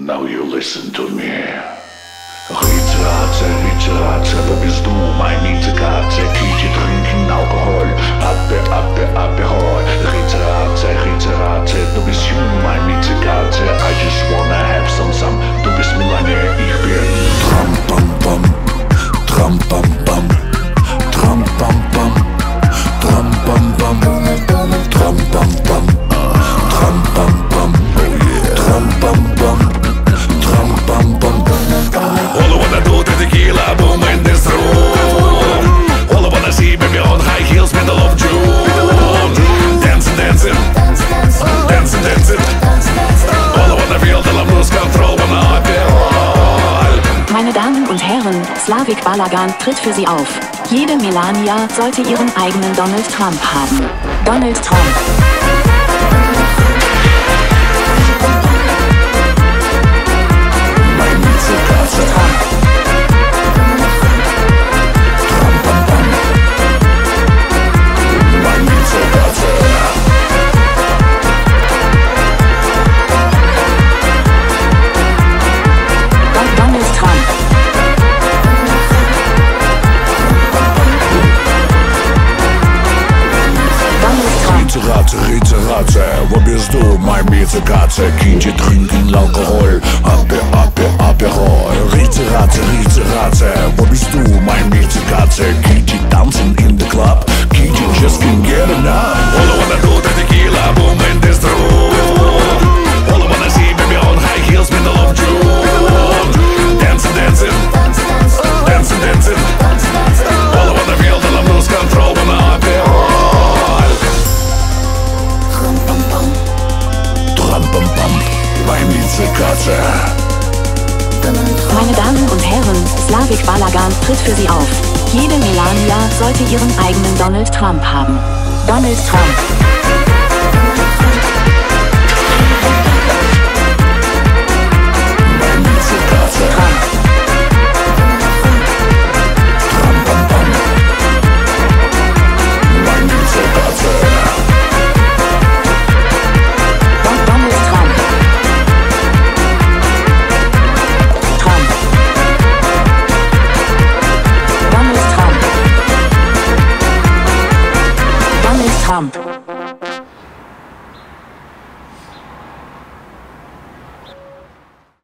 Now you listen to me. Рица, по пизду, маймицикация, кичи, trinken Alkohol, Aperol. Рица, du bist jung, маймицикация, I just wanna have some, du bist Milanier, ich bin Tram-pam-pam, Tram-pam-pam, Tram-pam-pam, Tram-pam-pam, Tram-pam-pam, Tram-pam-pam, Tram-pam-pam, Tram-pam-pam. All I wanna do, the tequila boom in this room. All I wanna see, baby, on high heels, middle of June. Dancing, dancing, dancing, dancing. All I wanna feel till I lose control when I feel. Meine Damen und Herren, Slavik Balagan tritt für Sie auf. Jede Melania sollte ihren eigenen Donald Trump haben. Donald Trump. Рица, wo bist du, mein Miezekatze? Kindje trinken Alkohol, Aperol. Рица, wo bist du, mein Miezekatze? Kindje tanzen in the club, Kindje just can't get enough. All I wanna do, the tequila boom in this room. All I wanna see, baby, on high heels, middle of June. Dancing, dancing, dancing, dancing. All I wanna feel till I lose control when I feel. Meine Damen und Herren, Slavik Balagan tritt für Sie auf. Jede Melania sollte ihren eigenen Donald Trump haben. Donald Trump.